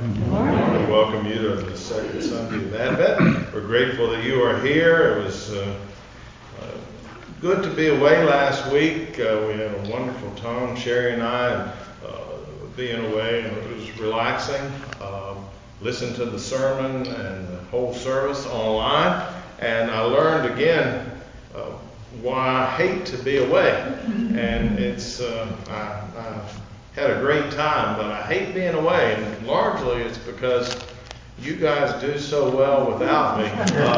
morning. We welcome you to the second Sunday of Advent. We're grateful that you are here. It was good to be away last week. We had a wonderful time, Sherry and I, being away, and it was relaxing. Listened to the sermon and the whole service online, and I learned again why I hate to be away. And it's I had a great time, but I hate being away, and largely it's because you guys do so well without me.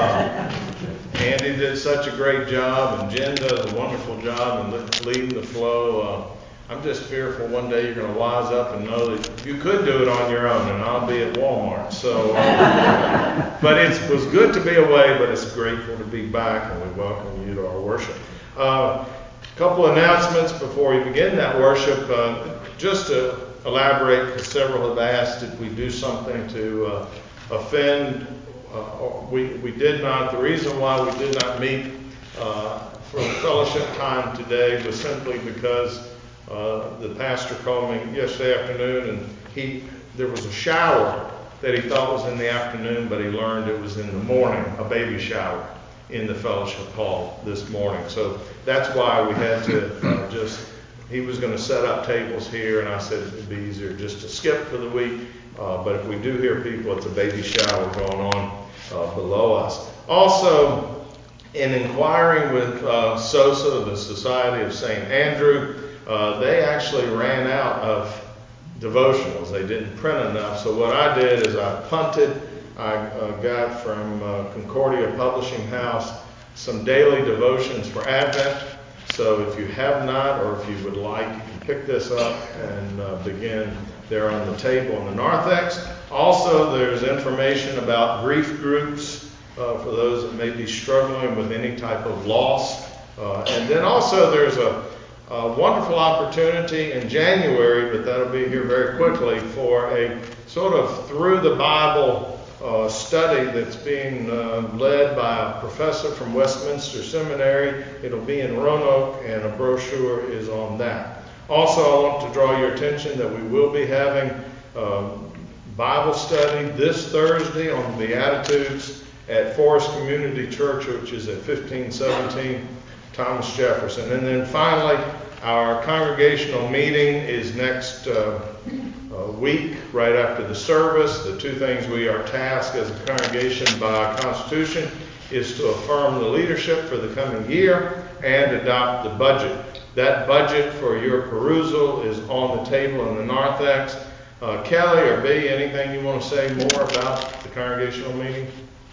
Andy did such a great job, and Jen does a wonderful job in leading the flow. I'm just fearful one day you're going to wise up and know that you could do it on your own, and I'll be at Walmart. So, but it was good to be away, but it's grateful to be back, and we welcome you to our worship. A couple announcements before we begin that worship. Just to elaborate, because several have asked if we do something to offend. We did not. The reason why we did not meet for fellowship time today was simply because the pastor called me yesterday afternoon, and there was a shower that he thought was in the afternoon, but he learned it was in the morning, a baby shower in the fellowship hall this morning. So that's why we had to he was going to set up tables here, and I said it would be easier just to skip for the week. But if we do hear people, it's a baby shower going on below us. Also, in inquiring with SOSA, the Society of St. Andrew, they actually ran out of devotionals. They didn't print enough. So what I did is I punted. I got from Concordia Publishing House some daily devotions for Advent. So if you have not, or if you would like, you can pick this up and begin there on the table in the narthex. Also, there's information about grief groups for those that may be struggling with any type of loss. And then also there's a wonderful opportunity in January, but that'll be here very quickly, for a sort of through the Bible study that's being led by a professor from Westminster Seminary. It'll be in Roanoke, and a brochure is on that. Also, I want to draw your attention that we will be having Bible study this Thursday on the Beatitudes at Forest Community Church, which is at 1517 Thomas Jefferson. And then finally, our congregational meeting is next week, right after the service. The two things we are tasked as a congregation by Constitution is to affirm the leadership for the coming year and adopt the budget. That budget for your perusal is on the table in the narthex. Kelly or B, anything you want to say more about the congregational meeting?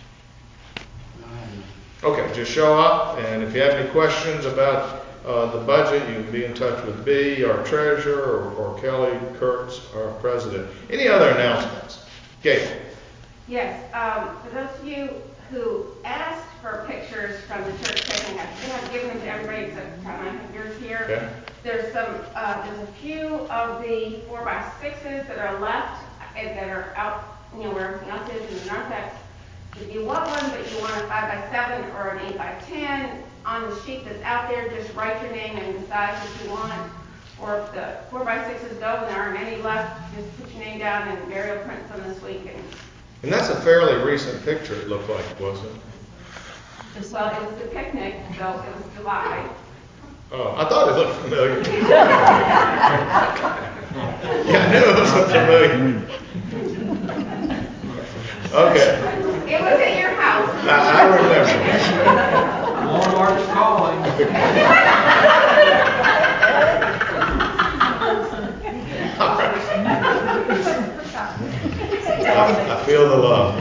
Okay, just show up, and if you have any questions about the budget, you can be in touch with B, our treasurer, or Kelly Kurtz, our president. Any other announcements? Gail? Yes, for those of you who asked for pictures from the church picnic, I think I've given them to everybody except for time I have yours here. Okay. There's a few of the 4x6s that are left that are out, where everything else is in the narthex. If you want one, but you want a 5x7 or an 8x10, on the sheet that's out there, just write your name and the size that you want. Or if the 4x6s go and there aren't any left, just put your name down and Barry will print some this week. And that's a fairly recent picture, it looked like, wasn't it? Well, it was the picnic, so it was July. Oh, I thought it looked familiar. Yeah, I knew it was familiar. Okay. It was at your house. I remember. Walmart is calling. I feel the love.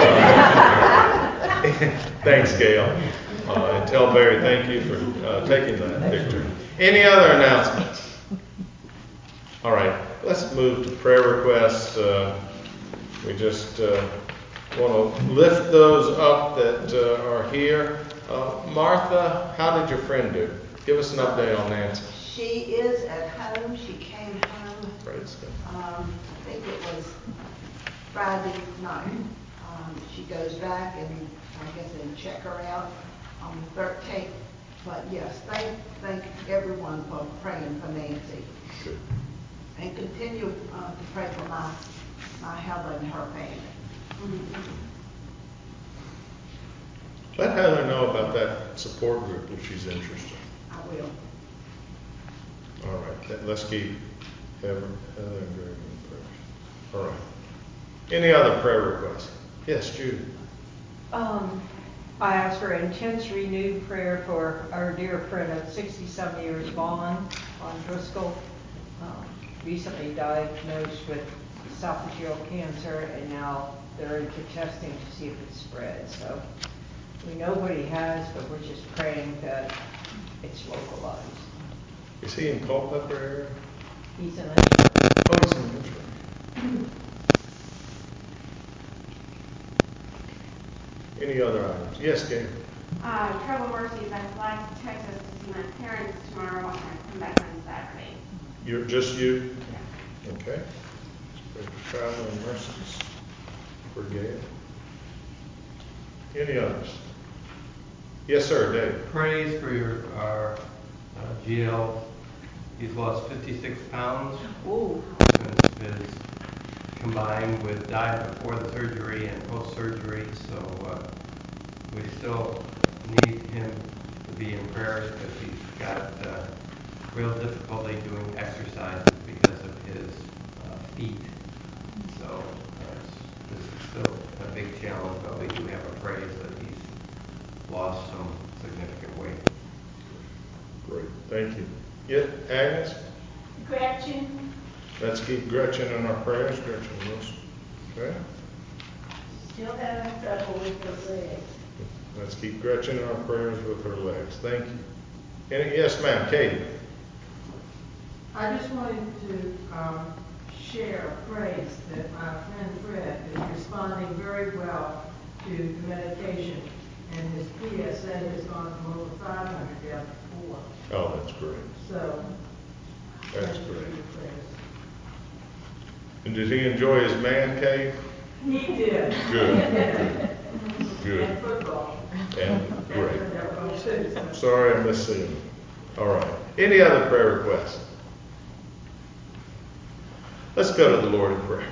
Thanks, Gail. And tell Barry thank you for taking that picture. Any other announcements? All right, let's move to prayer requests. We just want to lift those up that are here. Martha, how did your friend do? Give us an update on Nancy. She is at home. She came home. Praise God. I think it was Friday night. She goes back and I guess they check her out on the 13th. But yes, thank everyone for praying for Nancy. Good. And continue to pray for my my Heather and her family. Let Heather know about that support group if she's interested. I will. All right, let's keep Heather and Greg in prayer. All right. Any other prayer requests? Yes, Judy. I ask for intense renewed prayer for our dear friend of 67 years, Vaughn Driscoll. Recently diagnosed with esophageal cancer, and now they're into testing to see if it's spread. So we know what he has, but we're just praying that it's localized. Is he in Culpeper area? He's in a Oh, he's in Richmond. Any other items? Yes, Gabe. Travel Mercies, I'd fly to Texas to see my parents tomorrow and I come back on Saturday. You're just you? Yeah. Okay. Pray for travel and mercies for Gabe. Any others? Yes, sir, Dave. Praise for our GL. He's lost 56 pounds Ooh. since his combined with diet before the surgery and post-surgery. So we still need him to be in prayers because he's got real difficulty doing exercises because of his feet. So this is still a big challenge, but we do have a praise that he's lost some significant weight. Great. Thank you. Yeah, Agnes? Gretchen, Let's keep Gretchen in our prayers. Gretchen Wilson. Okay. Still having trouble with her legs. Let's keep Gretchen in our prayers with her legs. Thank you. Yes, ma'am. Katie. I just wanted to share a praise that my friend Fred is responding very well to the medication, and his PSA has gone from over 500 down to 4. Oh, that's great. So, That's thank you great. for your prayers. And did he enjoy his man cave? He did. Good. Good. And football. And great. That one too, so. Sorry I missed seeing him. All right. Any other prayer requests? Let's go to the Lord in prayer.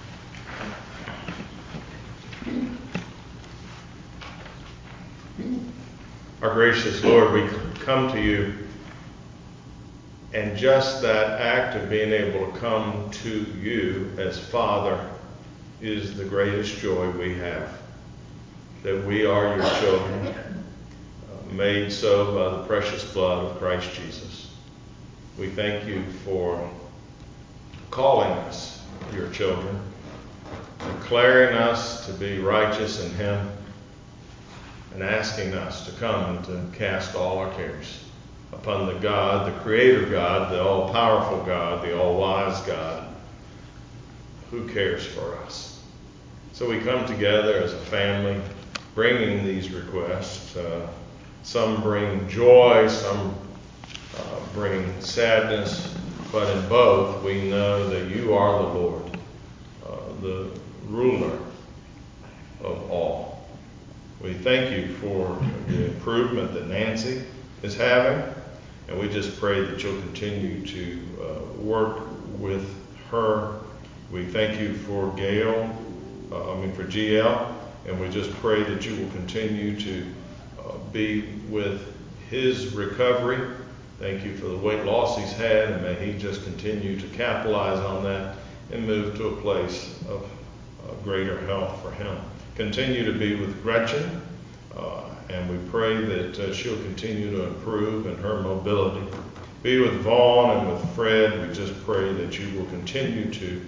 Our gracious Lord, we come to you, and just that act of being able to come to you as Father is the greatest joy we have. That we are your children, made so by the precious blood of Christ Jesus. We thank you for calling us your children, declaring us to be righteous in him, and asking us to come and to cast all our cares upon the God, the Creator God, the all-powerful God, the all-wise God, who cares for us. So we come together as a family, bringing these requests. Some bring joy, some bring sadness, but in both we know that you are the Lord, the ruler of all. We thank you for the improvement that Nancy is having, and we just pray that you'll continue to work with her. We thank you for for GL, and we just pray that you will continue to be with his recovery. Thank you for the weight loss he's had, and may he just continue to capitalize on that and move to a place of greater health for him. Continue to be with Gretchen, and we pray that she'll continue to improve in her mobility. Be with Vaughn and with Fred. We just pray that you will continue to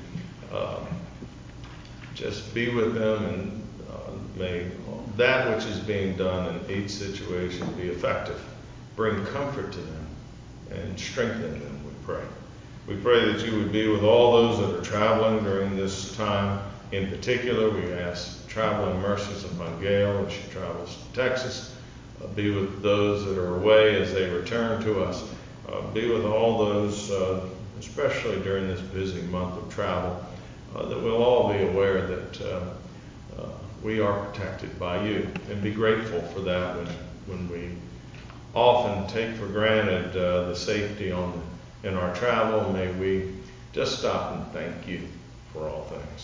just be with them, and may that which is being done in each situation be effective. Bring comfort to them and strengthen them, we pray. We pray that you would be with all those that are traveling during this time. In particular, we ask traveling mercies upon Gail as she travels to Texas. Be with those that are away as they return to us. Be with all those, especially during this busy month of travel, that we'll all be aware that we are protected by you, and be grateful for that when we often take for granted the safety in our travel. May we just stop and thank you for all things.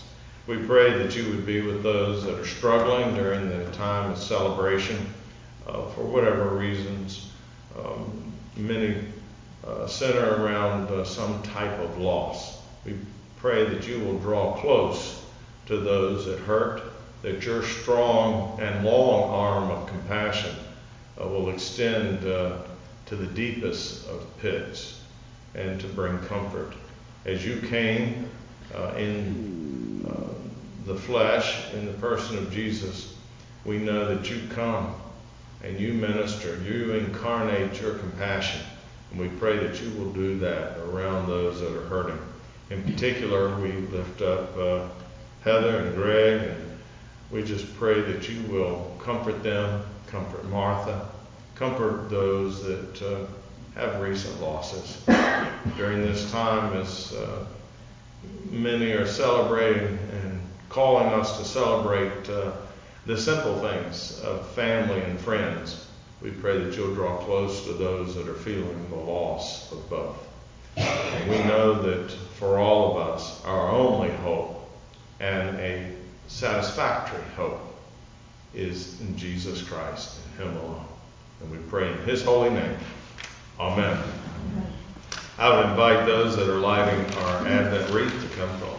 We pray that you would be with those that are struggling during the time of celebration for whatever reasons. Many center around some type of loss. We pray that you will draw close to those that hurt, that your strong and long arm of compassion will extend to the deepest of pits and to bring comfort. As you came in the flesh, in the person of Jesus, we know that you come and you minister, you incarnate your compassion. And we pray that you will do that around those that are hurting. In particular, we lift up Heather and Greg, and we just pray that you will comfort them, comfort Martha, comfort those that have recent losses. During this time, as many are celebrating and calling us to celebrate the simple things of family and friends, we pray that you'll draw close to those that are feeling the loss of both. And we know that for all of us, our only hope and a satisfactory hope is in Jesus Christ and Him alone. And we pray in His holy name. Amen. I would invite those that are lighting our Advent wreath to come forward.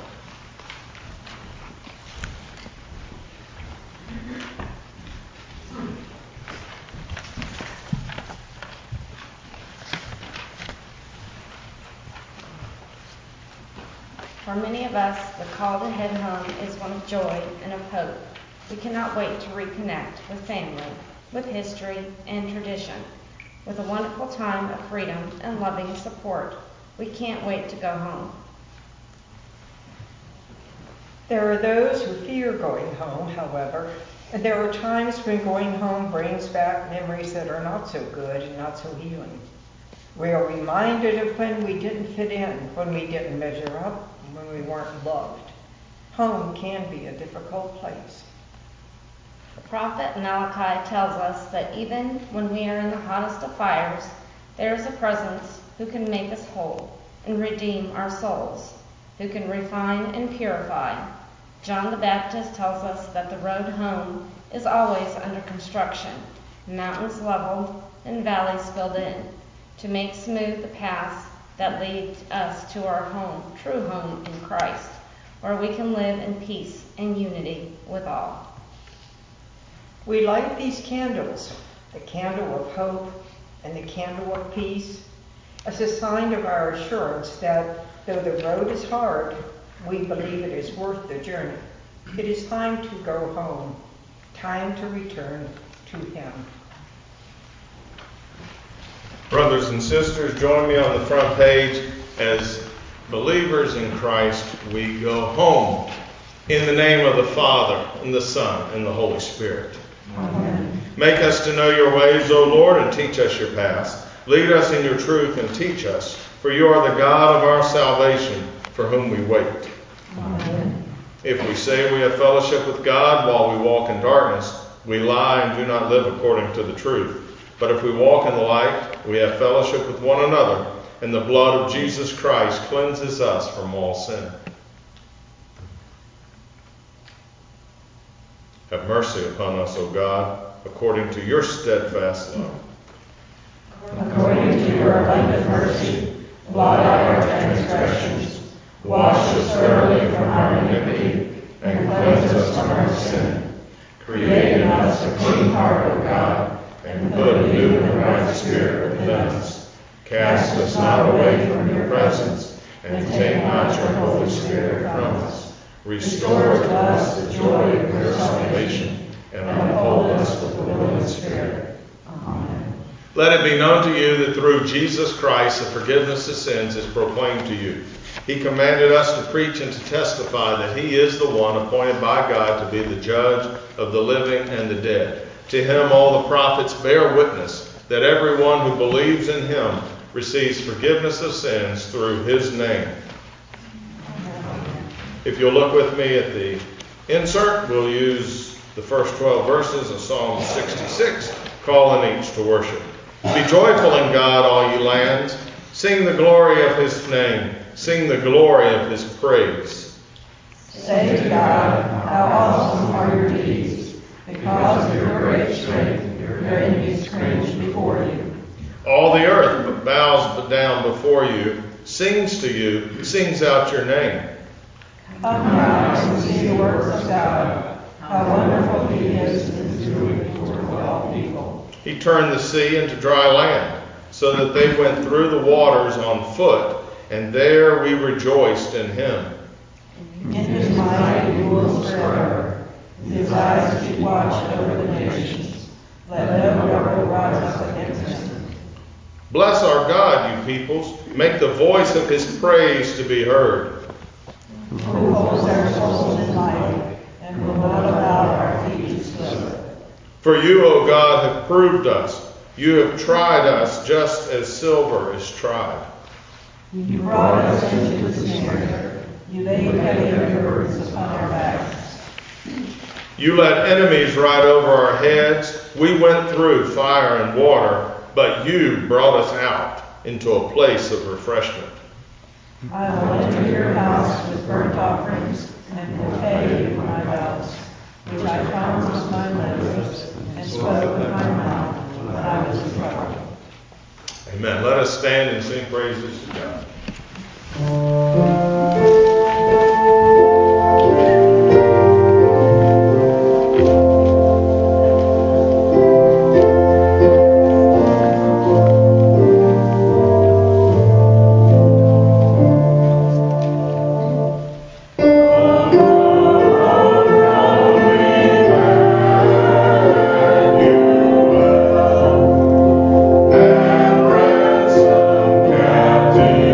For many of us, the call to head home is one of joy and of hope. We cannot wait to reconnect with family, with history and tradition, with a wonderful time of freedom and loving support. We can't wait to go home. There are those who fear going home, however, and there are times when going home brings back memories that are not so good and not so healing. We are reminded of when we didn't fit in, when we didn't measure up, when we weren't loved. Home can be a difficult place. The prophet Malachi tells us that even when we are in the hottest of fires, there is a presence who can make us whole and redeem our souls, who can refine and purify. John the Baptist tells us that the road home is always under construction, mountains leveled and valleys filled in, to make smooth the paths that lead us to our home, true home in Christ, where we can live in peace and unity with all. We light these candles, the candle of hope and the candle of peace, as a sign of our assurance that though the road is hard, we believe it is worth the journey. It is time to go home, time to return to Him. Brothers and sisters, join me on the front page. As believers in Christ, we go home in the name of the Father, and the Son, and the Holy Spirit. Amen. Make us to know your ways, O Lord, and teach us your paths. Lead us in your truth and teach us, for you are the God of our salvation, for whom we wait. Amen. If we say we have fellowship with God while we walk in darkness, we lie and do not live according to the truth. But if we walk in the light, we have fellowship with one another, and the blood of Jesus Christ cleanses us from all sin. Have mercy upon us, O God, according to your steadfast love. According to your abundant mercy, blot out our transgressions, wash us thoroughly from our iniquity, and cleanse us from our sin. Create in us a clean heart, O God, and put a new and right spirit within us. Cast us not away from your presence, and take not your Holy Spirit from us. Restore to us the joy of your salvation, and uphold us with the willing spirit. Amen. Let it be known to you that through Jesus Christ the forgiveness of sins is proclaimed to you. He commanded us to preach and to testify that He is the one appointed by God to be the judge of the living and the dead. To Him all the prophets bear witness that everyone who believes in Him receives forgiveness of sins through His name. If you'll look with me at the insert, we'll use the first 12 verses of Psalm 66, calling each to worship. Be joyful in God, all ye lands. Sing the glory of His name. Sing the glory of His praise. Say to God, how awesome are your deeds. Because of your great strength, your enemies cringe before you. All the earth bows down before you, sings to you, sings out your name. Come now and see the works of God, how wonderful He is in doing toward all people. He turned the sea into dry land, so that they went through the waters on foot, and there we rejoiced in Him. In His might He rules forever. His eyes keep watch over the nations. Let no rebel rise up against Him. Bless our God, you peoples. Make the voice of His praise to be heard. Who holds our souls in life and will not allow our feet to slip. For you, O God, have proved us. You have tried us just as silver is tried. You brought us into the snare. You laid heavy burdens upon our backs. You let enemies ride over our heads. We went through fire and water, but you brought us out into a place of refreshment. I will enter your house with burnt offerings and will pay you my vows, which I promised with my lips and spoke with my mouth when I was in trouble. Amen. Let us stand and sing praises to God. Captive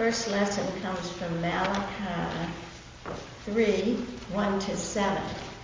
first lesson comes from Malachi 3, 1-7.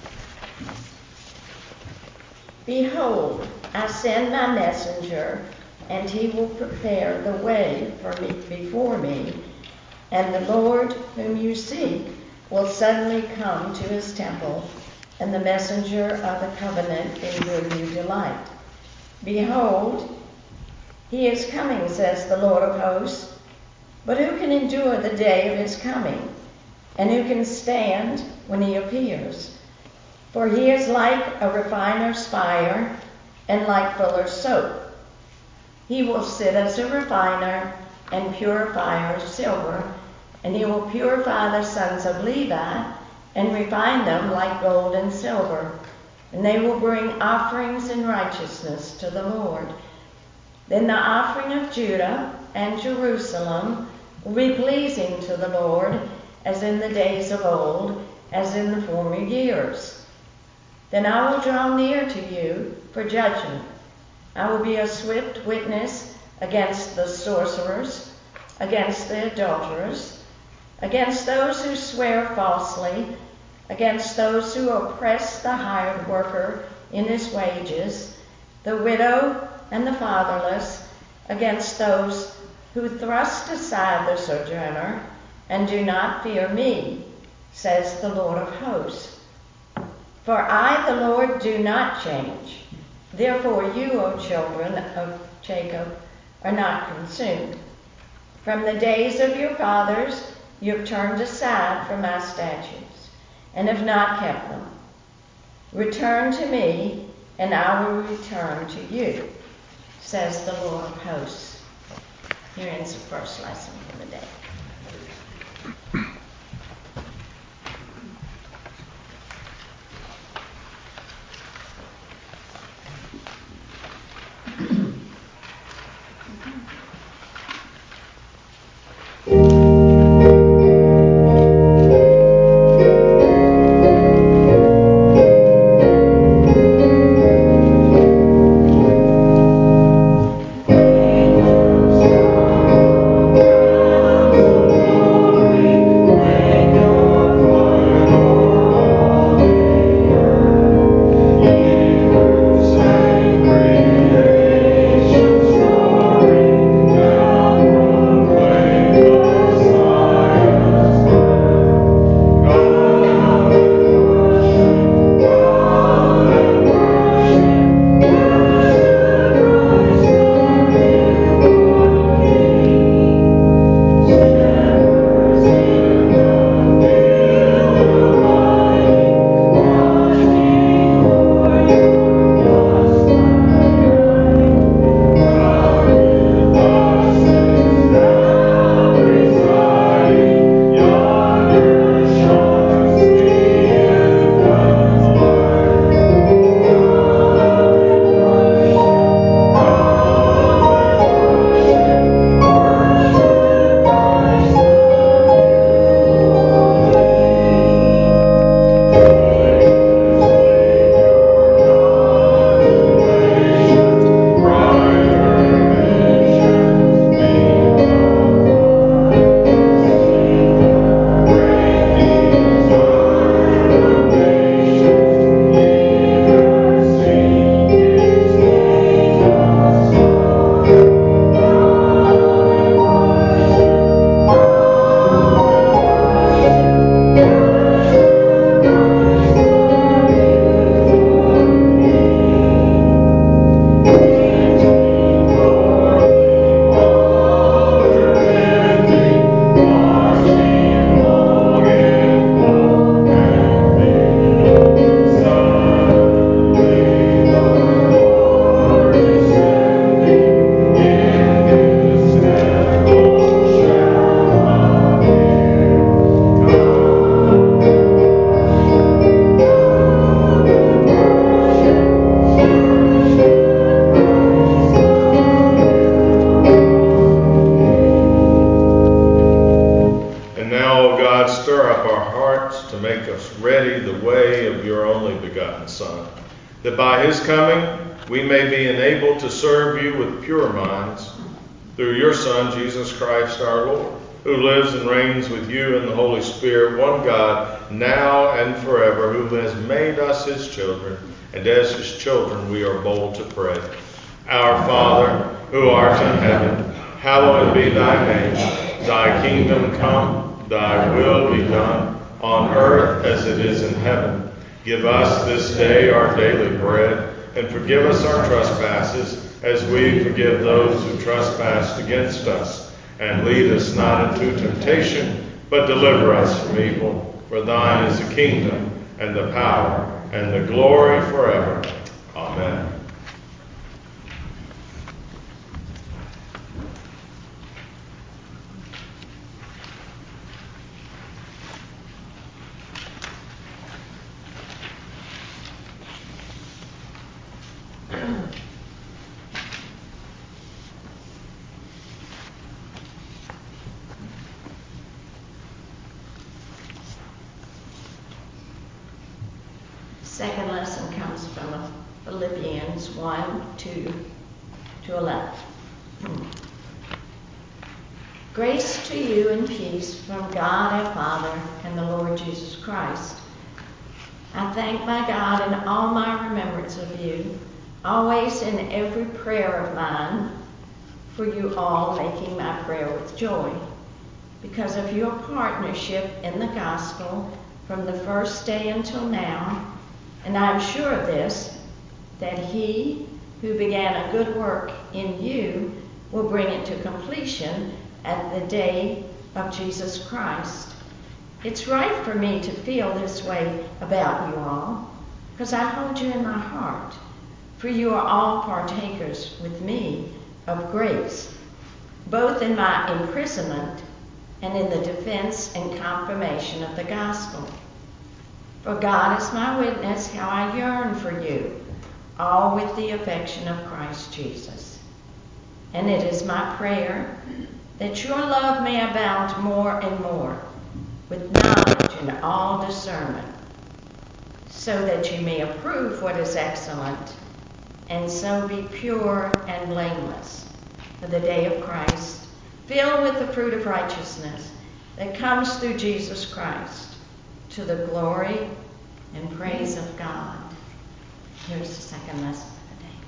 Behold, I send my messenger, and he will prepare the way for me before me, and the Lord whom you seek will suddenly come to his temple, and the messenger of the covenant in whom you delight. Behold, he is coming, says the Lord of hosts. But who can endure the day of his coming? And who can stand when he appears? For he is like a refiner's fire and like fuller's soap. He will sit as a refiner and purifier of silver, and he will purify the sons of Levi and refine them like gold and silver. And they will bring offerings in righteousness to the Lord. Then the offering of Judah and Jerusalem will be pleasing to the Lord, as in the days of old, as in the former years. Then I will draw near to you for judgment. I will be a swift witness against the sorcerers, against the adulterers, against those who swear falsely, against those who oppress the hired worker in his wages, the widow and the fatherless, against those who thrust aside the sojourner and do not fear me, says the Lord of hosts. For I, the Lord, do not change. Therefore you, O children of Jacob, are not consumed. From the days of your fathers you have turned aside from my statutes and have not kept them. Return to me, and I will return to you, says the Lord of hosts. Here ends the first lesson for the day. That by his coming we may be enabled to serve you with pure minds through your Son, Jesus Christ our Lord. who lives and reigns with you in the Holy Spirit, one God, now and forever, who has made us his children, and as his children we are bold to pray. Our Father, who art in heaven, hallowed be thy name. Thy kingdom come, thy will be done, on earth as it is in heaven. Give us this day our daily bread, and forgive us our trespasses, as we forgive those who trespass against us. And lead us not into temptation, but deliver us from evil. For thine is the kingdom, and the power, and the glory forever. Amen. Second lesson comes from Philippians 1:2-11. Grace to you and peace from God our Father and the Lord Jesus Christ. I thank my God in all my remembrance of you, always in every prayer of mine, for you all, making my prayer with joy, because of your partnership in the gospel from the first day until now. And I am sure of this, that he who began a good work in you will bring it to completion at the day of Jesus Christ. It's right for me to feel this way about you all, because I hold you in my heart, for you are all partakers with me of grace, both in my imprisonment and in the defense and confirmation of the gospel. For God is my witness how I yearn for you, all with the affection of Christ Jesus. And it is my prayer that your love may abound more and more, with knowledge and all discernment, so that you may approve what is excellent, and so be pure and blameless for the day of Christ, filled with the fruit of righteousness that comes through Jesus Christ, to the glory and praise of God. Here's the second lesson for the day.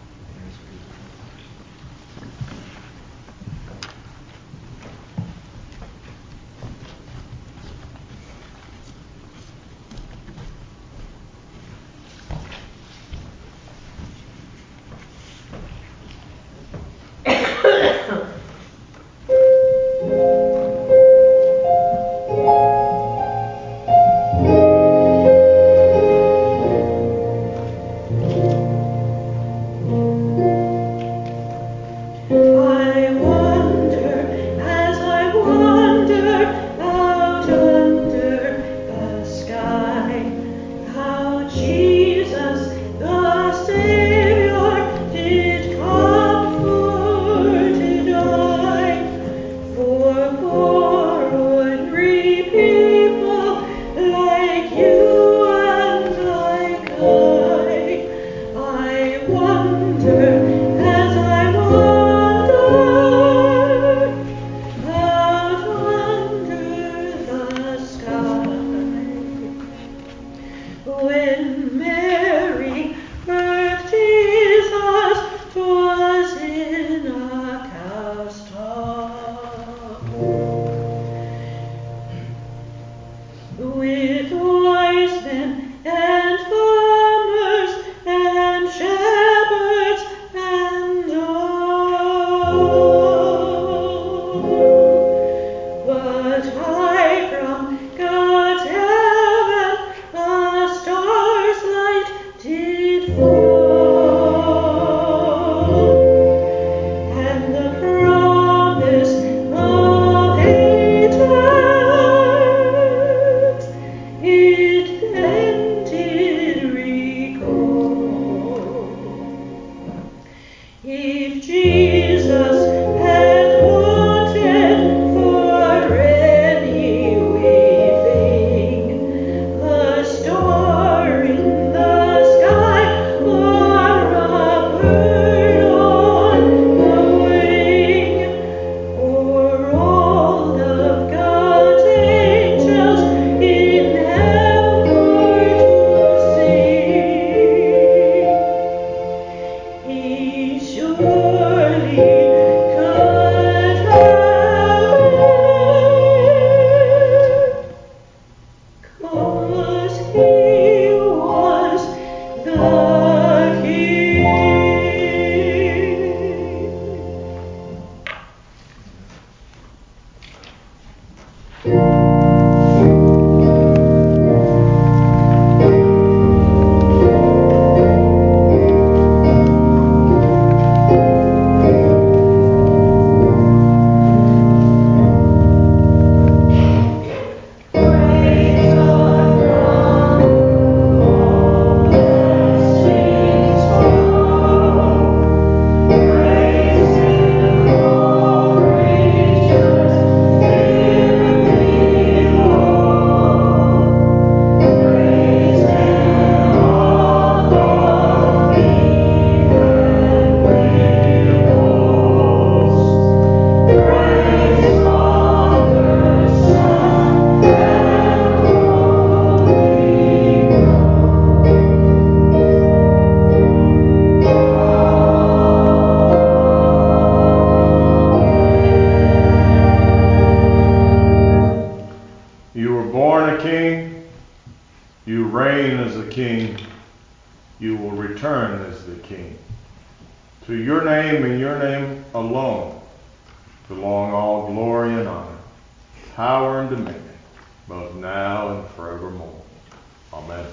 king. You reign as a king. You will return as the king. To your name and your name alone belong all glory and honor, power and dominion, both now and forevermore. Amen.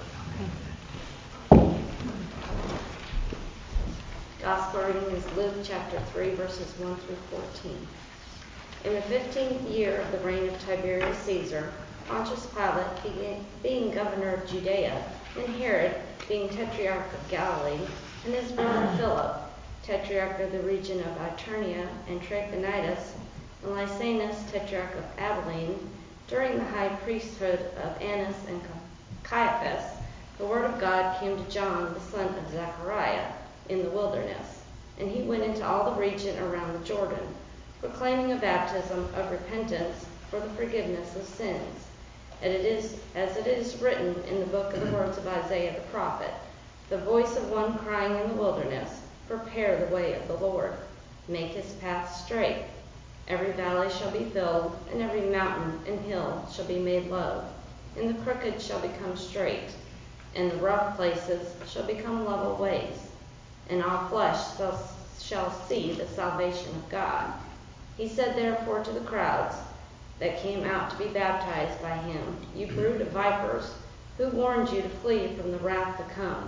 Gospel reading is Luke chapter 3, verses 1 through 14. In the 15th year of the reign of Tiberius Caesar, Pontius Pilate being governor of Judea, and Herod being tetrarch of Galilee, and his brother Philip, tetrarch of the region of Iturea and Trachonitis, and Lysanias, tetrarch of Abilene, during the high priesthood of Annas and Caiaphas, the word of God came to John, the son of Zechariah, in the wilderness. And he went into all the region around the Jordan, proclaiming a baptism of repentance for the forgiveness of sins. And it is, as it is written in the book of the words of Isaiah the prophet, the voice of one crying in the wilderness, prepare the way of the Lord, make his path straight. Every valley shall be filled, and every mountain and hill shall be made low, and the crooked shall become straight, and the rough places shall become level ways, and all flesh shall see the salvation of God. He said therefore to the crowds that came out to be baptized by him, you brood of vipers, who warned you to flee from the wrath to come?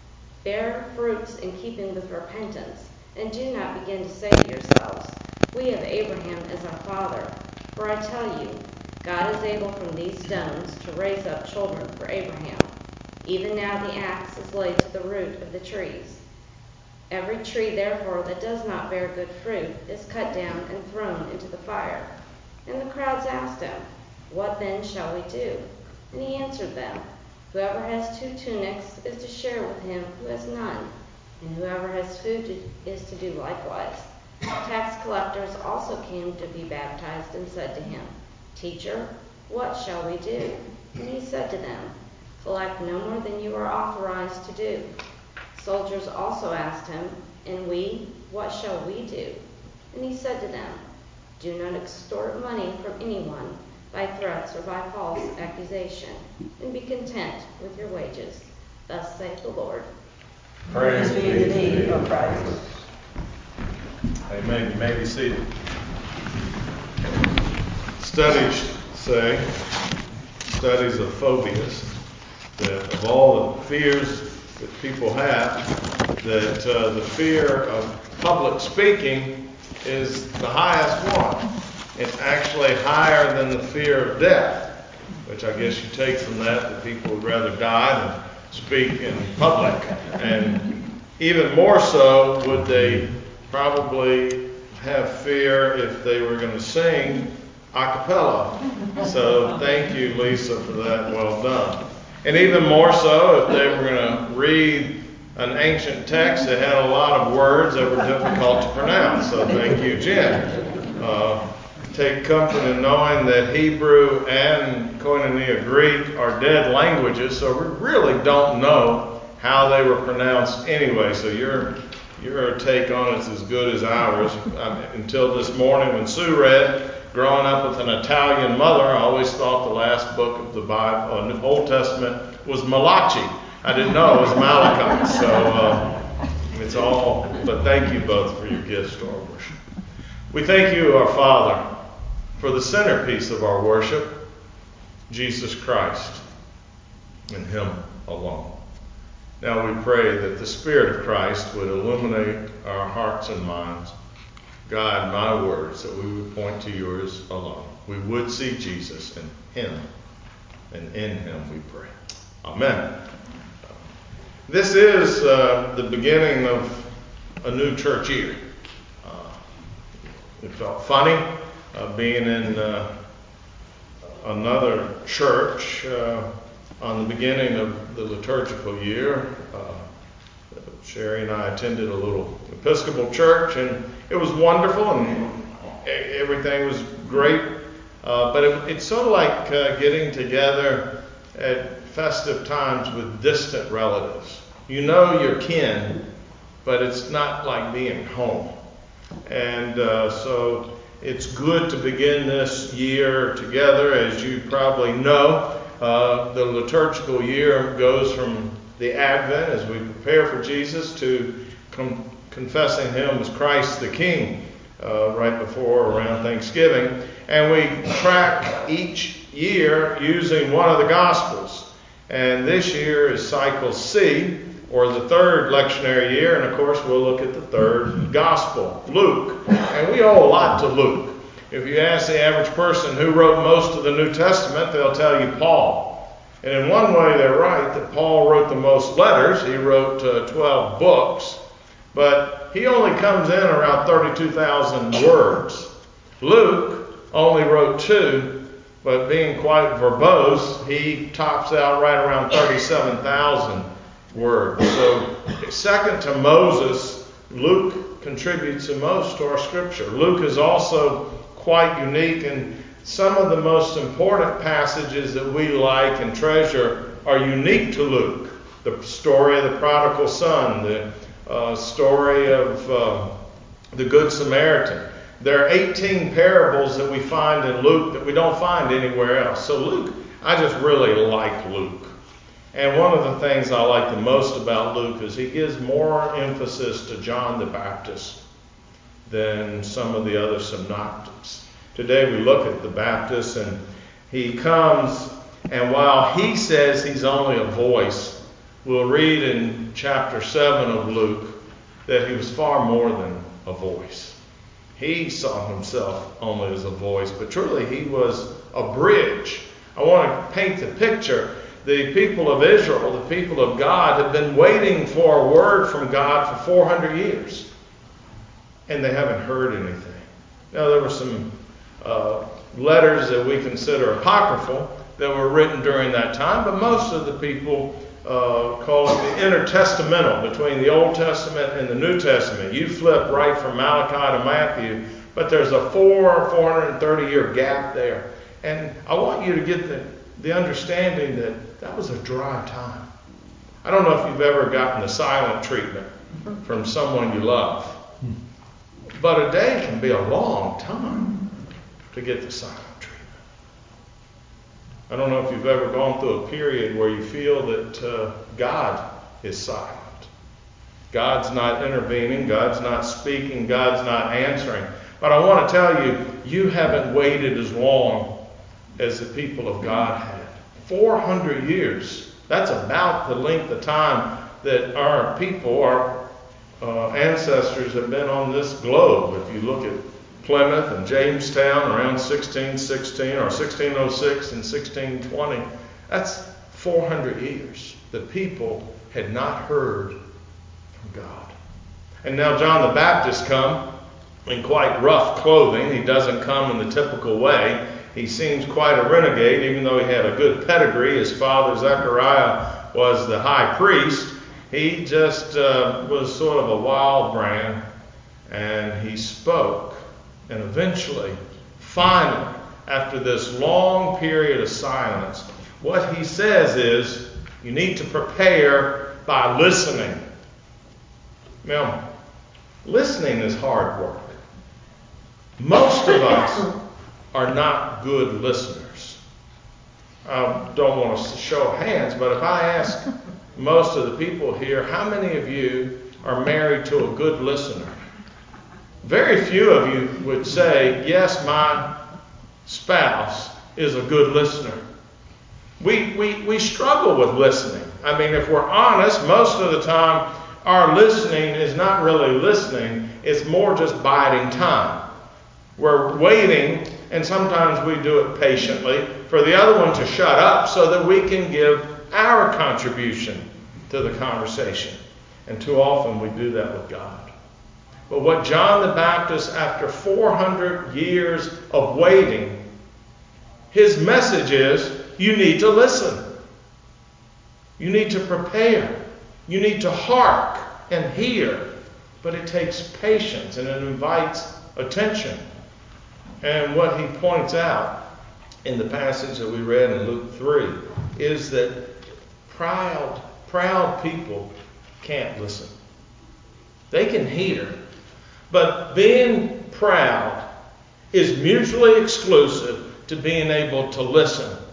Bear fruits in keeping with repentance, and do not begin to say to yourselves, we have Abraham as our father. For I tell you, God is able from these stones to raise up children for Abraham. Even now the axe is laid to the root of the trees. Every tree, therefore, that does not bear good fruit is cut down and thrown into the fire. And the crowds asked him, what then shall we do? And he answered them, whoever has 2 tunics is to share with him who has none, and whoever has food is to do likewise. Tax collectors also came to be baptized and said to him, Teacher, what shall we do? And he said to them, collect no more than you are authorized to do. Soldiers also asked him, and we, what shall we do? And he said to them, do not extort money from anyone by threats or by false accusation, and be content with your wages. Thus saith the Lord. Praise be to thee, O Christ. Amen. You may be seated. Studies of phobias, that of all the fears that people have, that the fear of public speaking is the highest one. It's actually higher than the fear of death, which I guess you take from that people would rather die than speak in public. And even more so would they probably have fear if they were going to sing a cappella. So thank you, Lisa, for that. Well done. And even more so if they were going to read an ancient text that had a lot of words that were difficult to pronounce. So thank you, Jen. Take comfort in knowing that Hebrew and Koinonia Greek are dead languages, so we really don't know how they were pronounced anyway. So your take on it is as good as ours. Until this morning when Sue read, growing up with an Italian mother, I always thought the last book of the Bible, the Old Testament, was Malachi. I didn't know it was Malachi. So it's all, but thank you both for your gifts to our worship. We thank you, our Father, for the centerpiece of our worship, Jesus Christ, and Him alone. Now we pray that the Spirit of Christ would illuminate our hearts and minds, guide my words, that we would point to yours alone. We would see Jesus in Him, and in Him we pray. Amen. This is the beginning of a new church year. It felt funny being in another church on the beginning of the liturgical year. Sherry and I attended a little Episcopal church, and it was wonderful, and everything was great. But it's sort of like getting together at festive times with distant relatives. You know your kin, but it's not like being home. And so it's good to begin this year together. As you probably know, The liturgical year goes from the Advent, as we prepare for Jesus, to confessing Him as Christ the King, right before around Thanksgiving. And we track each year using one of the Gospels. And this year is cycle C, or the third lectionary year. And of course, we'll look at the third Gospel, Luke. And we owe a lot to Luke. If you ask the average person who wrote most of the New Testament, they'll tell you Paul. And in one way, they're right that Paul wrote the most letters. He wrote 12 books. But he only comes in around 32,000 words. Luke only wrote 2. But being quite verbose, he tops out right around 37,000 words. So, second to Moses, Luke contributes the most to our scripture. Luke is also quite unique, and some of the most important passages that we like and treasure are unique to Luke. The story of the prodigal son, the story of the Good Samaritan. There are 18 parables that we find in Luke that we don't find anywhere else. So Luke, I just really like Luke. And one of the things I like the most about Luke is he gives more emphasis to John the Baptist than some of the other synoptics. Today we look at the Baptist, and he comes, and while he says he's only a voice, we'll read in chapter 7 of Luke that he was far more than a voice. He saw himself only as a voice, but truly he was a bridge. I want to paint the picture. The people of Israel, the people of God, have been waiting for a word from God for 400 years. And they haven't heard anything. Now, there were some letters that we consider apocryphal that were written during that time, but most of the people call it the intertestamental, between the Old Testament and the New Testament. You flip right from Malachi to Matthew, but there's a 430-year gap there. And I want you to get the understanding that was a dry time. I don't know if you've ever gotten the silent treatment from someone you love, but a day can be a long time to get the silent treatment. I don't know if you've ever gone through a period where you feel that God is silent. God's not intervening. God's not speaking. God's not answering. But I want to tell you, you haven't waited as long as the people of God had. 400 years. That's about the length of time that our people, our ancestors have been on this globe. If you look at Plymouth and Jamestown around 1616 or 1606 and 1620, that's 400 years. The people had not heard from God. And now John the Baptist comes in quite rough clothing. He doesn't come in the typical way. He seems quite a renegade, even though he had a good pedigree. His father, Zechariah, was the high priest. He just was sort of a wild brand, and he spoke. And eventually, finally, after this long period of silence, what he says is, you need to prepare by listening. Now, listening is hard work. Most of us are not good listeners. I don't want to show hands, but if I ask most of the people here, how many of you are married to a good listener? Very few of you would say, yes, my spouse is a good listener. We struggle with listening. I mean, if we're honest, most of the time our listening is not really listening. It's more just biding time. We're waiting, and sometimes we do it patiently, for the other one to shut up so that we can give our contribution to the conversation. And too often we do that with God. But what John the Baptist, after 400 years of waiting, his message is, you need to listen. You need to prepare. You need to hark and hear. But it takes patience, and it invites attention. And what he points out in the passage that we read in Luke 3 is that proud people can't listen. They can hear, but being proud is mutually exclusive to being able to listen.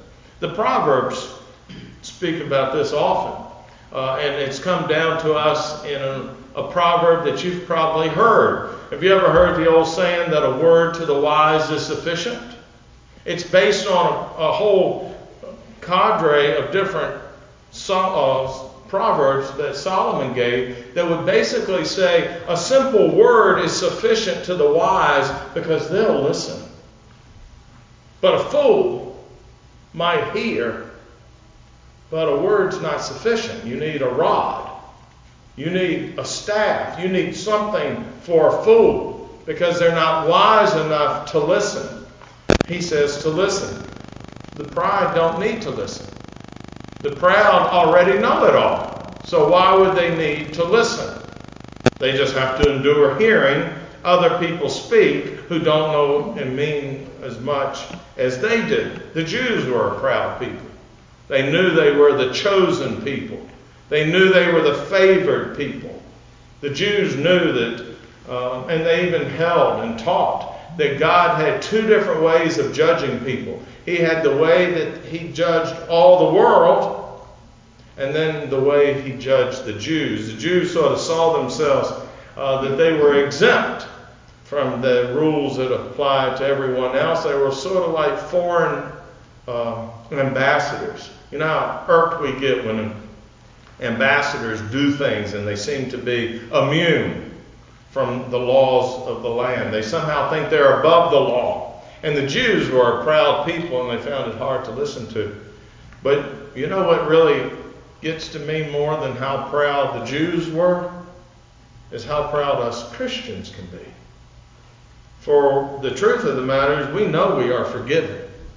The Proverbs speak about this often. And it's come down to us in a proverb that you've probably heard. Have you ever heard the old saying that a word to the wise is sufficient? It's based on a whole cadre of different proverbs that Solomon gave that would basically say a simple word is sufficient to the wise because they'll listen. But a fool might hear, but a word's not sufficient. You need a rod. You need a staff. You need something for a fool because they're not wise enough to listen. He says to listen. The pride don't need to listen. The proud already know it all. So why would they need to listen? They just have to endure hearing other people speak who don't know and mean as much as they do. The Jews were a proud people. They knew they were the chosen people. They knew they were the favored people. The Jews knew that, and they even held and taught that God had two different ways of judging people. He had the way that he judged all the world, and then the way he judged the Jews. The Jews sort of saw themselves that they were exempt from the rules that applied to everyone else. They were sort of like foreign ambassadors. You know how irked we get when ambassadors do things and they seem to be immune from the laws of the land. They somehow think they're above the law. And the Jews were a proud people and they found it hard to listen to. But you know what really gets to me more than how proud the Jews were? Is how proud us Christians can be. For the truth of the matter is we know we are forgiven.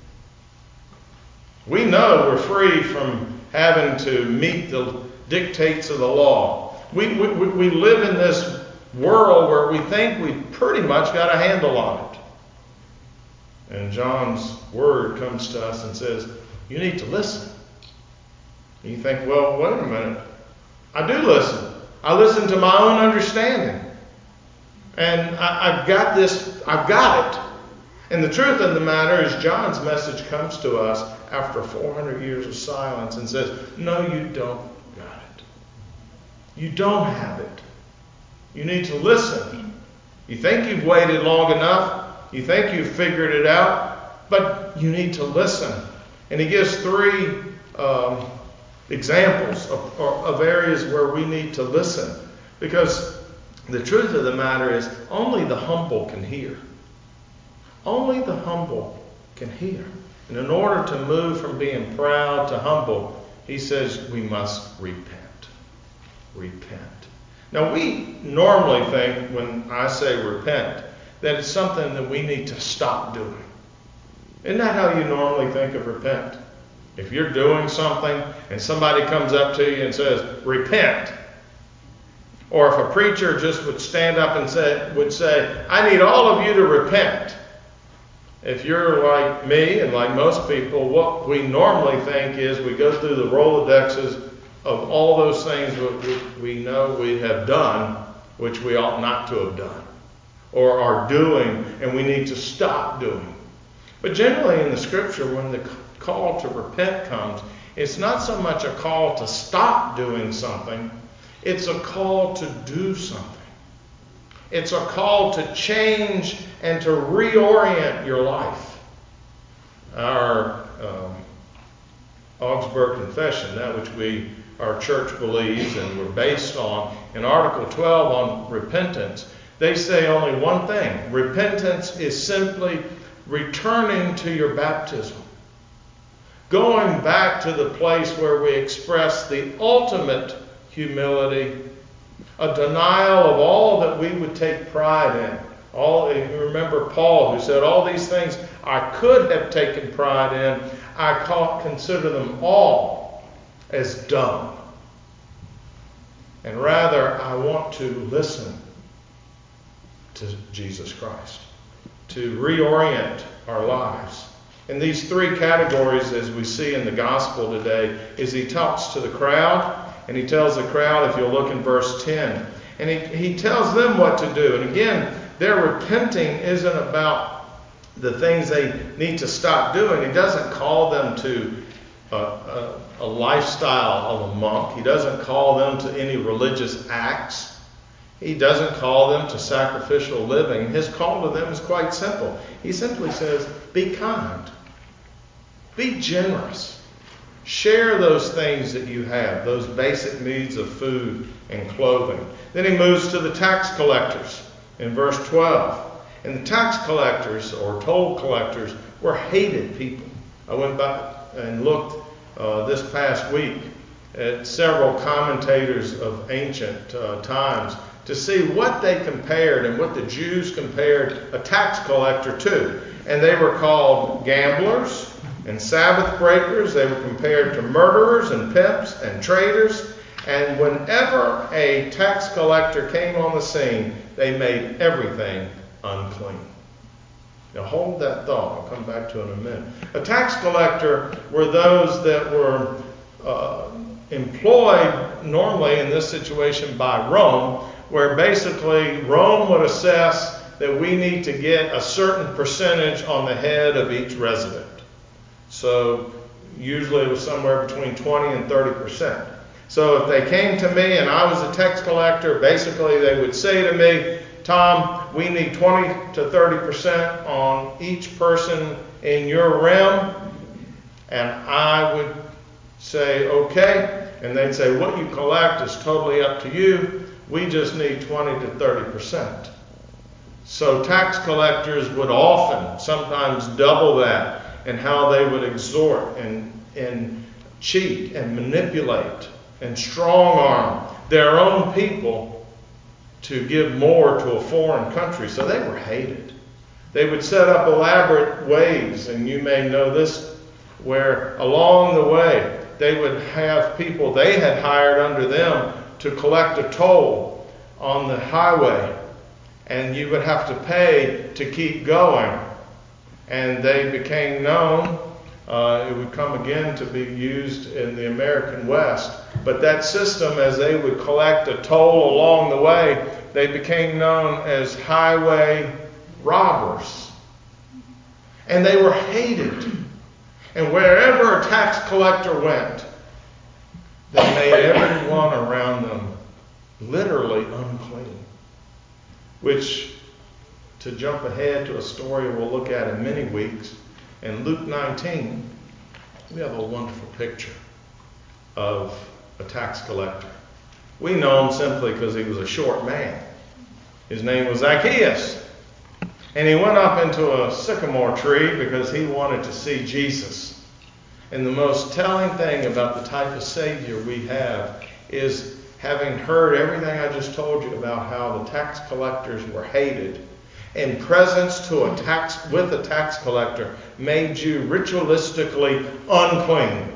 We know we're free from having to meet the dictates of the law. We live in this world where we think we've pretty much got a handle on it. And John's word comes to us and says, you need to listen. And you think, well, wait a minute. I do listen. I listen to my own understanding. And I've got this, I've got it. And the truth of the matter is John's message comes to us after 400 years of silence and says, no, you don't got it. You don't have it. You need to listen. You think you've waited long enough. You think you've figured it out. But you need to listen. And he gives three examples of areas where we need to listen. Because the truth of the matter is only the humble can hear. Only the humble can hear. And in order to move from being proud to humble, he says we must repent. Repent. Now we normally think when I say repent that it's something that we need to stop doing. Isn't that how you normally think of repent? If you're doing something and somebody comes up to you and says, repent. Or if a preacher just would stand up and would say, I need all of you to repent. If you're like me and like most people, what we normally think is we go through the Rolodexes of all those things we know we have done, which we ought not to have done, or are doing, and we need to stop doing. But generally in the Scripture, when the call to repent comes, it's not so much a call to stop doing something, it's a call to do something. It's a call to change and to reorient your life. Our Augsburg Confession, that which our church believes and we're based on, in Article 12 on repentance, they say only one thing. Repentance is simply returning to your baptism. Going back to the place where we express the ultimate humility, a denial of all that we would take pride in. You remember Paul who said, all these things I could have taken pride in, I consider them all as dung. And rather, I want to listen to Jesus Christ, to reorient our lives. And these three categories, as we see in the gospel today, is he talks to the crowd, and he tells the crowd, if you'll look in verse 10, and he tells them what to do. And again, their repenting isn't about the things they need to stop doing. He doesn't call them to a lifestyle of a monk. He doesn't call them to any religious acts. He doesn't call them to sacrificial living. His call to them is quite simple. He simply says, be kind. Be generous. Share those things that you have, those basic needs of food and clothing. Then he moves to the tax collectors in verse 12. And the tax collectors, or toll collectors, were hated people. I went back and looked this past week at several commentators of ancient times to see what they compared and what the Jews compared a tax collector to. And they were called gamblers and Sabbath breakers. They were compared to murderers and pimps and traitors. And whenever a tax collector came on the scene, they made everything unclean. Now hold that thought. I'll come back to it in a minute. A tax collector were those that were employed normally in this situation by Rome, where basically Rome would assess that we need to get a certain percentage on the head of each resident. So usually it was somewhere between 20 and 30%. So if they came to me and I was a tax collector, basically they would say to me, Tom, we need 20 to 30% on each person in your realm. And I would say, okay. And they'd say, what you collect is totally up to you. We just need 20 to 30%. So tax collectors would often, sometimes double that, in how they would exhort and cheat and manipulate and strong-arm their own people to give more to a foreign country. So they were hated. They would set up elaborate ways, and you may know this, where along the way they would have people they had hired under them to collect a toll on the highway, and you would have to pay to keep going. And they became known, it would come again to be used in the American West, but that system, as they would collect a toll along the way, they became known as highway robbers. And they were hated. And wherever a tax collector went, they made everyone around them literally unclean. Which, to jump ahead to a story we'll look at in many weeks, in Luke 19, we have a wonderful picture of a tax collector. We know him simply because he was a short man. His name was Zacchaeus. And he went up into a sycamore tree because he wanted to see Jesus. And the most telling thing about the type of Savior we have is, having heard everything I just told you about how the tax collectors were hated, and presence to a tax collector made you ritualistically unclean,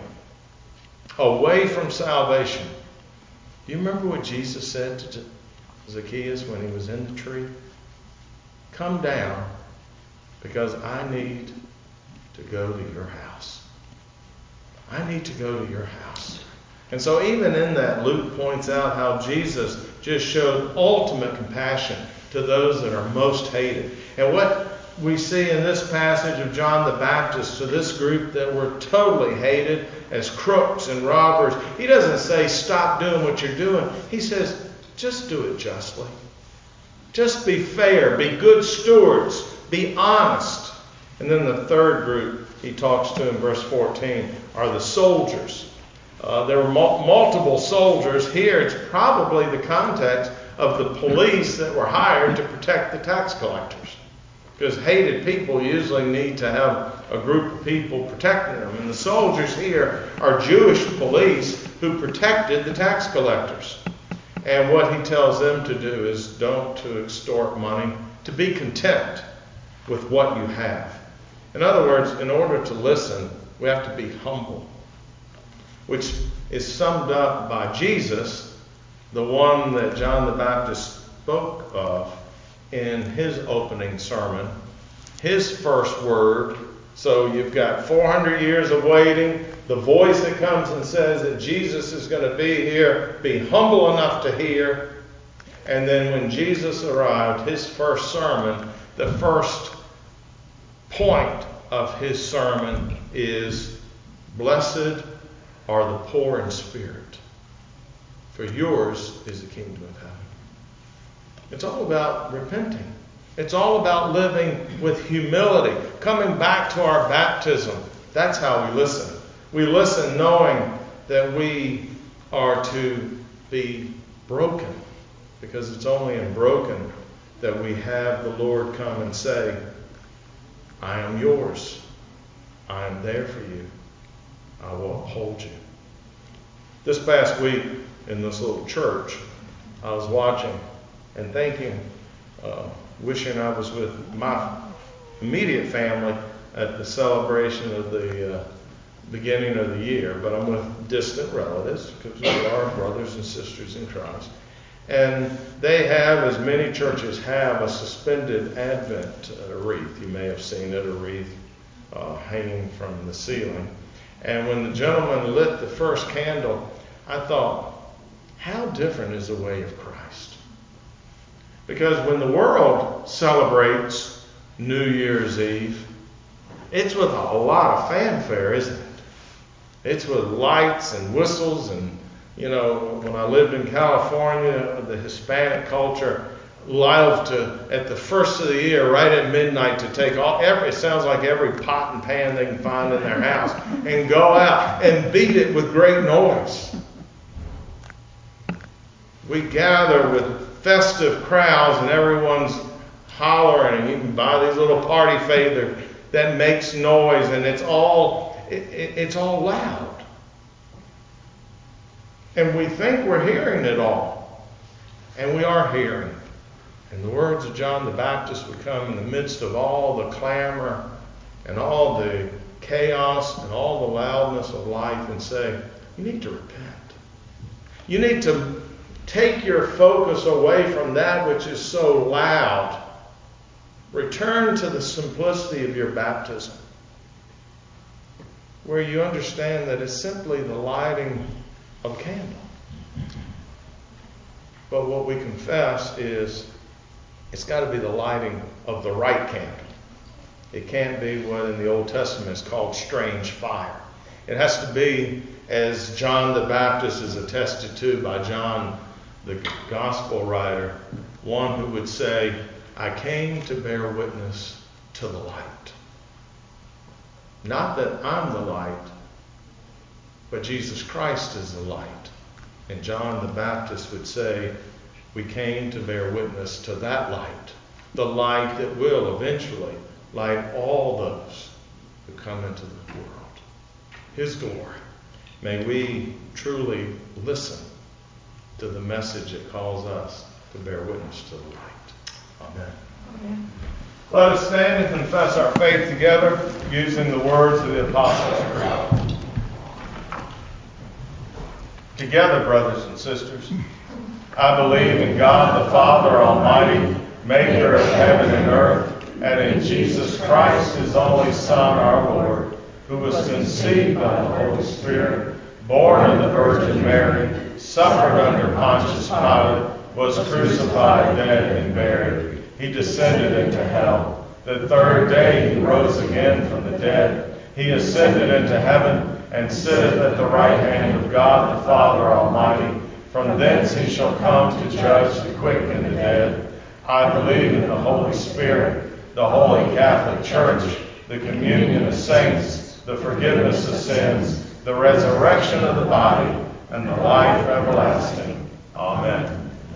away from salvation. Do you remember what Jesus said to Zacchaeus when he was in the tree? Come down, because I need to go to your house. I need to go to your house. And so even in that, Luke points out how Jesus just showed ultimate compassion to those that are most hated. And what we see in this passage of John the Baptist to this group that were totally hated as crooks and robbers, he doesn't say stop doing what you're doing. He says just do it justly. Just be fair, be good stewards, be honest. And then the third group he talks to in verse 14 are the soldiers. There were multiple soldiers. Here it's probably the context of the police that were hired to protect the tax collectors. Because hated people usually need to have a group of people protecting them. And the soldiers here are Jewish police who protected the tax collectors. And what he tells them to do is don't to extort money, to be content with what you have. In other words, in order to listen, we have to be humble, which is summed up by Jesus, the one that John the Baptist spoke of in his opening sermon, his first word. So you've got 400 years of waiting, the voice that comes and says that Jesus is going to be here, be humble enough to hear. And then when Jesus arrived, his first sermon, the first point of his sermon is Blessed are the poor in spirit, for yours is the kingdom of heaven. It's all about repenting. It's all about living with humility, coming back to our baptism. That's how we listen. We listen knowing that we are to be broken, because it's only in broken that we have the Lord come and say, I am yours. I am there for you. I will uphold you. This past week in this little church, I was watching and thinking, wishing I was with my immediate family at the celebration of the beginning of the year, but I'm with distant relatives because we are brothers and sisters in Christ. And they have, as many churches have, a suspended Advent wreath. You may have seen it, a wreath hanging from the ceiling. And when the gentleman lit the first candle, I thought, how different is the way of Christ? Because when the world celebrates New Year's Eve, it's with a lot of fanfare, isn't it? It's with lights and whistles and, when I lived in California, the Hispanic culture loved to, at the first of the year, right at midnight, to take it sounds like every pot and pan they can find in their house, and go out and beat it with great noise. We gather with festive crowds and everyone's hollering, and you can buy these little party favors that makes noise, and it's all loud. And we think we're hearing it all. And we are hearing. And the words of John the Baptist would come in the midst of all the clamor and all the chaos and all the loudness of life and say, you need to repent. You need to take your focus away from that which is so loud. Return to the simplicity of your baptism, where you understand that it's simply the lighting of a candle. But what we confess is it's got to be the lighting of the right candle. It can't be what in the Old Testament is called strange fire. It has to be, as John the Baptist is attested to by John, the gospel writer, one who would say, I came to bear witness to the light. Not that I'm the light, but Jesus Christ is the light. And John the Baptist would say, we came to bear witness to that light, the light that will eventually light all those who come into the world. His glory. May we truly listen to the message that calls us to bear witness to the light. Amen. Amen. Let us stand and confess our faith together using the words of the Apostles' Creed. Together, brothers and sisters, I believe in God the Father Almighty, maker of heaven and earth, and in Jesus Christ, his only Son, our Lord, who was conceived by the Holy Spirit, born of the Virgin Mary, suffered under Pontius Pilate, was crucified, dead, and buried. He descended into hell. The third day he rose again from the dead. He ascended into heaven and sitteth at the right hand of God the Father Almighty. From thence he shall come to judge the quick and the dead. I believe in the Holy Spirit, the Holy Catholic Church, the communion of saints, the forgiveness of sins, the resurrection of the body, and the life everlasting. Amen.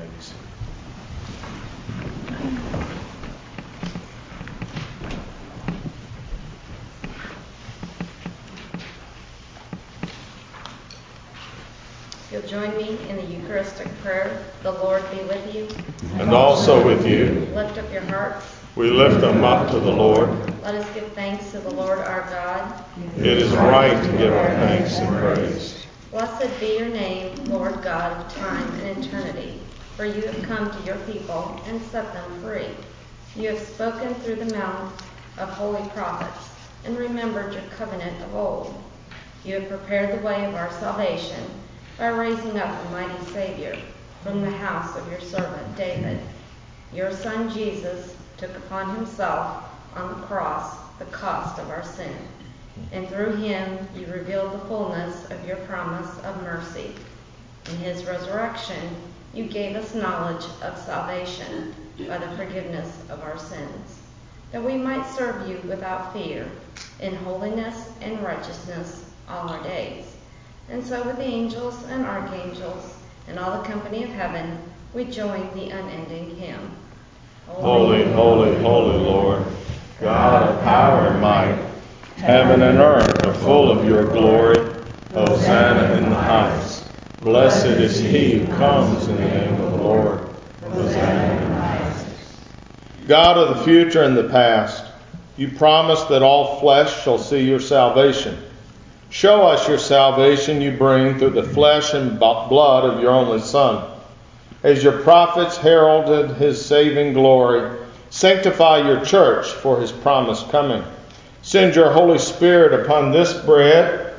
You'll join me in the Eucharistic prayer. The Lord be with you. And also with you. Lift up your hearts. We lift them up to the Lord. Let us give thanks to the Lord our God. It is right to give our thanks and praise. Blessed be your name, Lord God of time and eternity, for you have come to your people and set them free. You have spoken through the mouth of holy prophets and remembered your covenant of old. You have prepared the way of our salvation by raising up a mighty Savior from the house of your servant David. Your Son Jesus took upon himself on the cross the cost of our sin. and through him you revealed the fullness of your promise of mercy. In his resurrection, you gave us knowledge of salvation by the forgiveness of our sins, that we might serve you without fear, in holiness and righteousness all our days. And so with the angels and archangels and all the company of heaven, we join the unending hymn. Holy, holy, holy Lord, God of power and might, heaven and earth are full of your glory. Hosanna in the highest. Blessed is he who comes in the name of the Lord. Hosanna in the highest. God of the future and the past, you promised that all flesh shall see your salvation. Show us your salvation you bring through the flesh and blood of your only Son. As your prophets heralded his saving glory, sanctify your church for his promised coming. Send your Holy Spirit upon this bread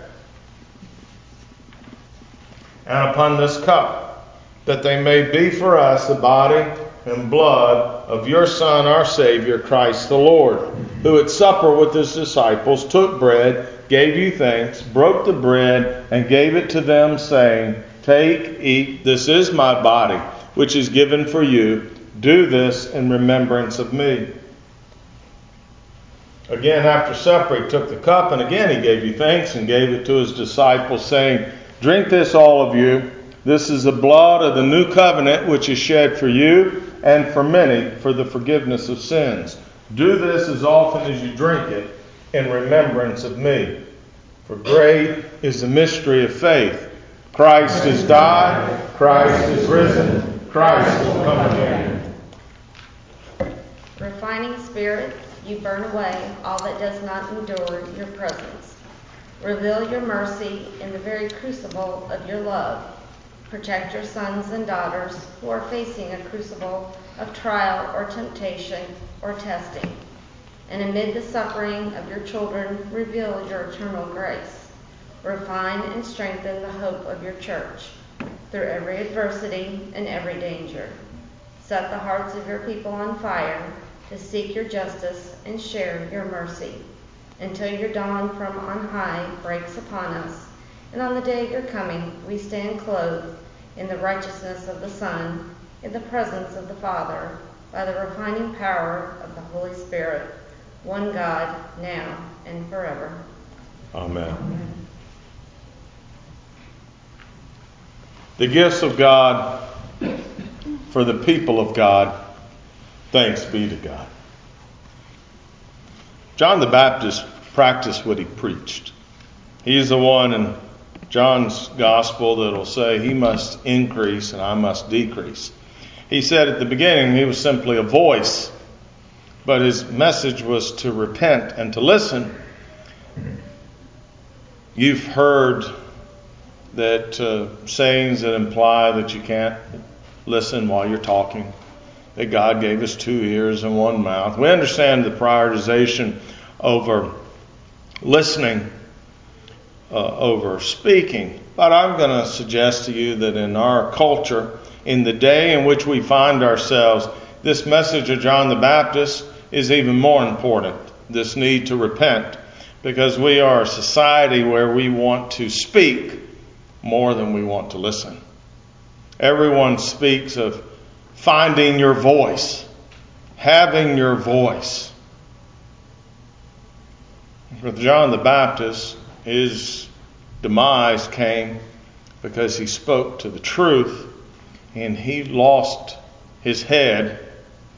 and upon this cup, that they may be for us the body and blood of your Son, our Savior, Christ the Lord, who at supper with his disciples took bread, gave you thanks, broke the bread, and gave it to them, saying, Take, eat, this is my body, which is given for you. Do this in remembrance of me. Again, after supper, he took the cup, and again he gave you thanks and gave it to his disciples, saying, Drink this, all of you. This is the blood of the new covenant, which is shed for you and for many for the forgiveness of sins. Do this as often as you drink it in remembrance of me. For great is the mystery of faith. Christ has died. Christ is risen. Christ will come again. Refining Spirit, you burn away all that does not endure your presence. Reveal your mercy in the very crucible of your love. Protect your sons and daughters who are facing a crucible of trial or temptation or testing. And amid the suffering of your children, reveal your eternal grace. Refine and strengthen the hope of your church through every adversity and every danger. Set the hearts of your people on fire to seek your justice and share your mercy, until your dawn from on high breaks upon us, and on the day of your coming we stand clothed in the righteousness of the Son, in the presence of the Father, by the refining power of the Holy Spirit, one God, now and forever. Amen. Amen. The gifts of God for the people of God. Thanks be to God. John the Baptist practiced what he preached. He's the one in John's gospel that will say he must increase and I must decrease. He said at the beginning he was simply a voice, but his message was to repent and to listen. You've heard that sayings that imply that you can't listen while you're talking, that God gave us 2 ears and 1 mouth. We understand the prioritization over listening over speaking. But I'm going to suggest to you that in our culture, in the day in which we find ourselves, this message of John the Baptist is even more important. This need to repent, because we are a society where we want to speak more than we want to listen. Everyone speaks of finding your voice, having your voice. With John the Baptist, his demise came because he spoke to the truth and he lost his head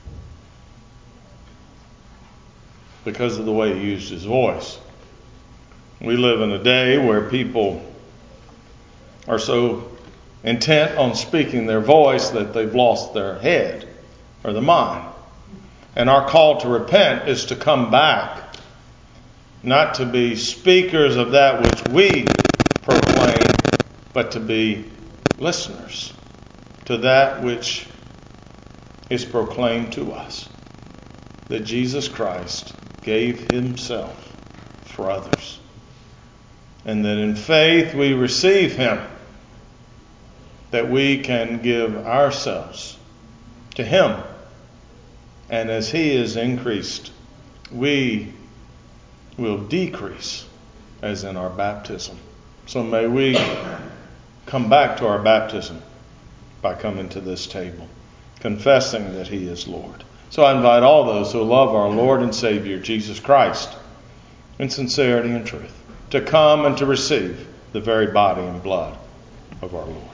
because of the way he used his voice. We live in a day where people are so intent on speaking their voice that they've lost their head or the mind. And our call to repent is to come back, not to be speakers of that which we proclaim, but to be listeners to that which is proclaimed to us, that Jesus Christ gave himself for others, and that in faith we receive him, that we can give ourselves to him, and as he is increased, we will decrease as in our baptism. So may we come back to our baptism by coming to this table, confessing that He is Lord. So I invite all those who love our Lord and Savior, Jesus Christ, in sincerity and truth, to come and to receive the very body and blood of our Lord.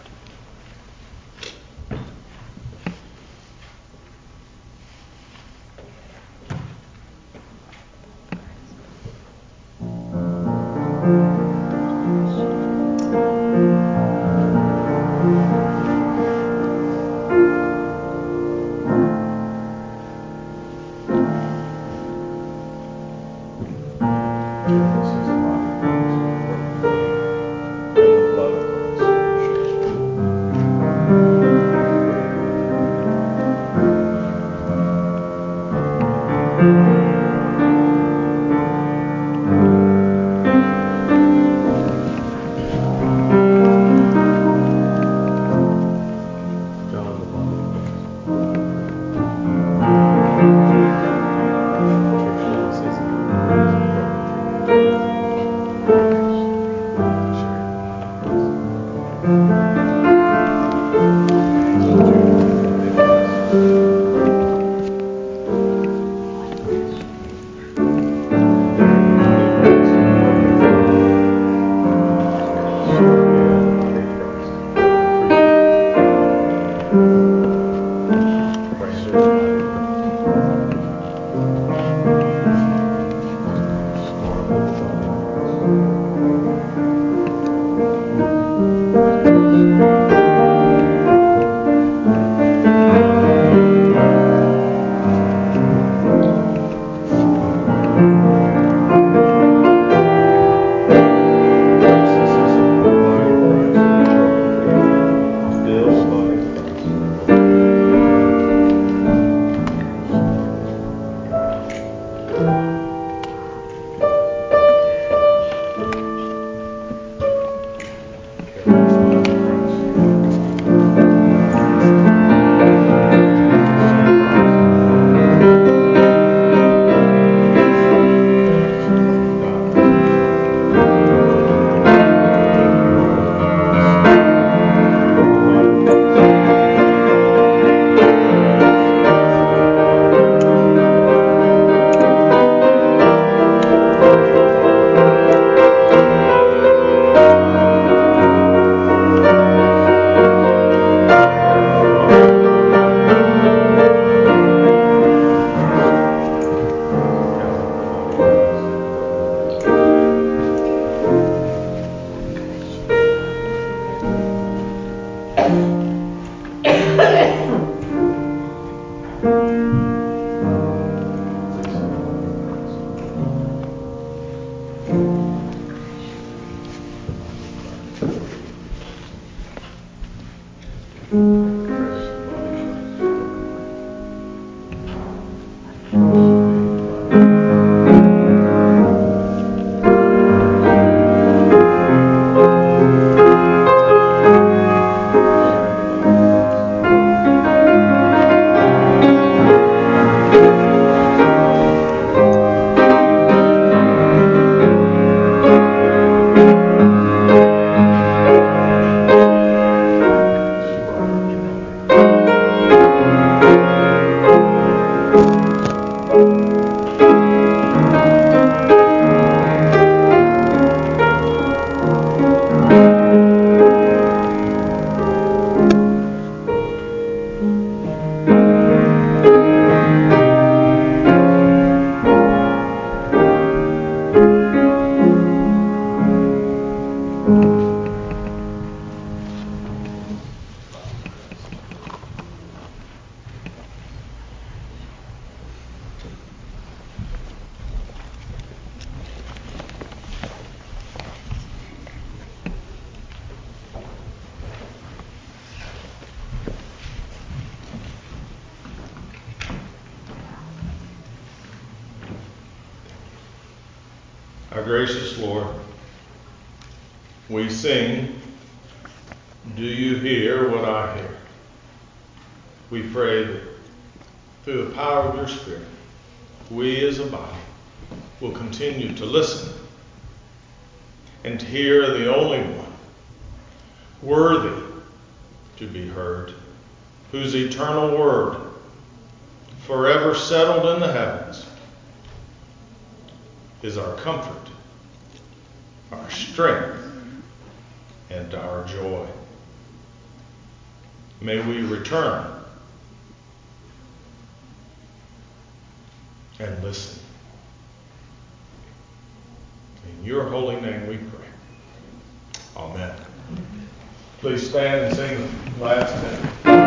Our gracious Lord, we sing, "Do you hear what I hear?" We pray that through the power of your Spirit, we as a body will continue to listen and hear the only one worthy to be heard, whose eternal word, forever settled in the heavens, is our comfort, our strength, and our joy. May we return and listen. In your holy name we pray. Amen. Please stand and sing the last hymn.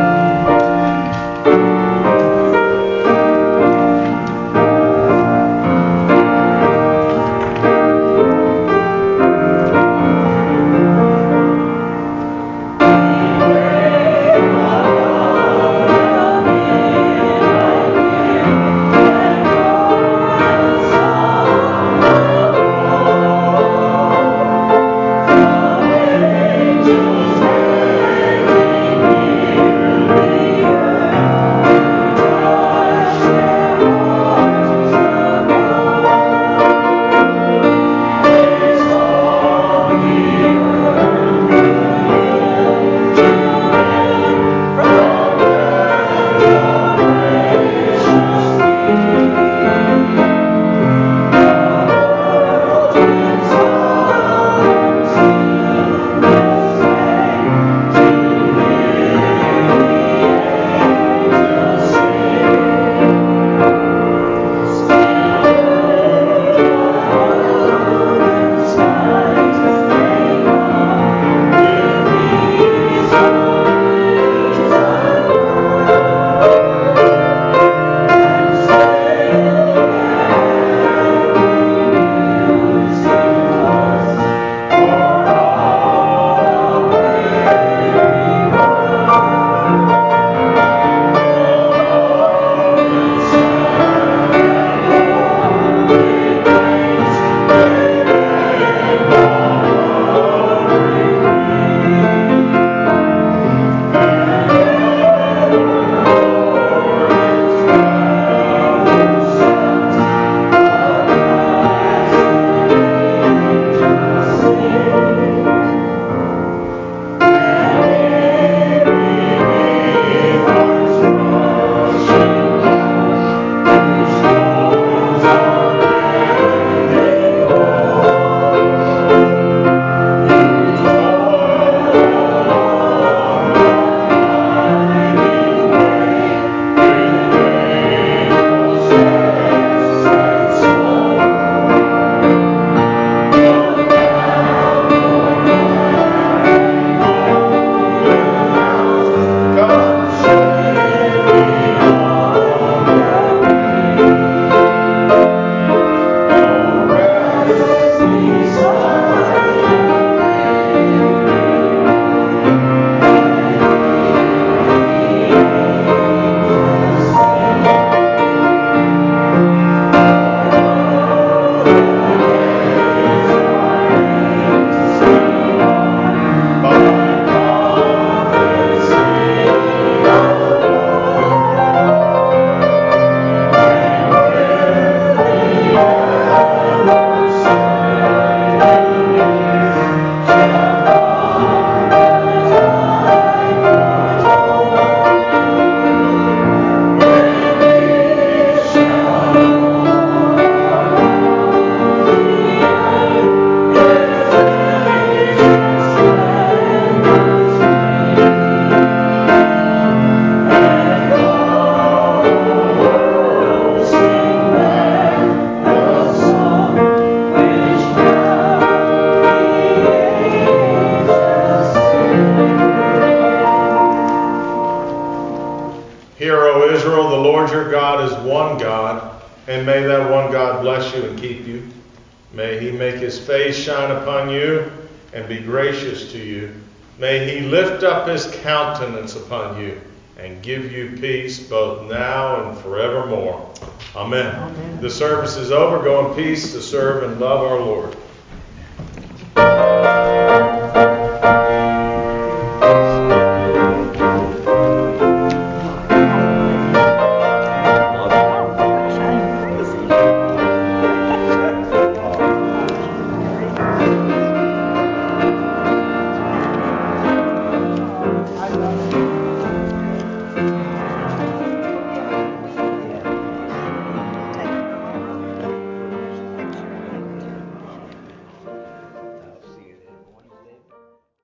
Hear, O Israel, the Lord your God is one God, and may that one God bless you and keep you. May he make his face shine upon you and be gracious to you. May he lift up his countenance upon you and give you peace both now and forevermore. Amen. Amen. The service is over. Go in peace to serve and love our Lord.